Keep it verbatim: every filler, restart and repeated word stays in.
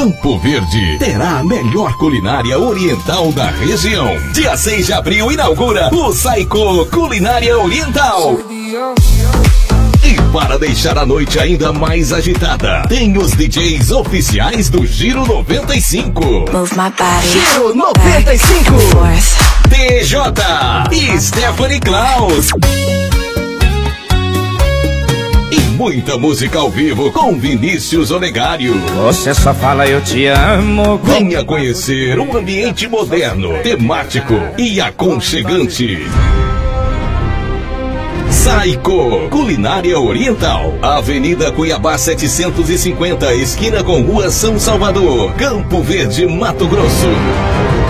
Campo Verde terá a melhor culinária oriental da região. Dia seis de abril inaugura o Saiko Culinária Oriental. E para deixar a noite ainda mais agitada, tem os D Js oficiais do Giro noventa e cinco. Giro noventa e cinco. T J e Stephanie Klaus. E muita música ao vivo com Vinícius Olegário. Você só fala eu te amo. Venha conhecer um ambiente moderno, temático e aconchegante. Saiko Culinária Oriental, Avenida Cuiabá setecentos e cinquenta, esquina com Rua São Salvador, Campo Verde, Mato Grosso.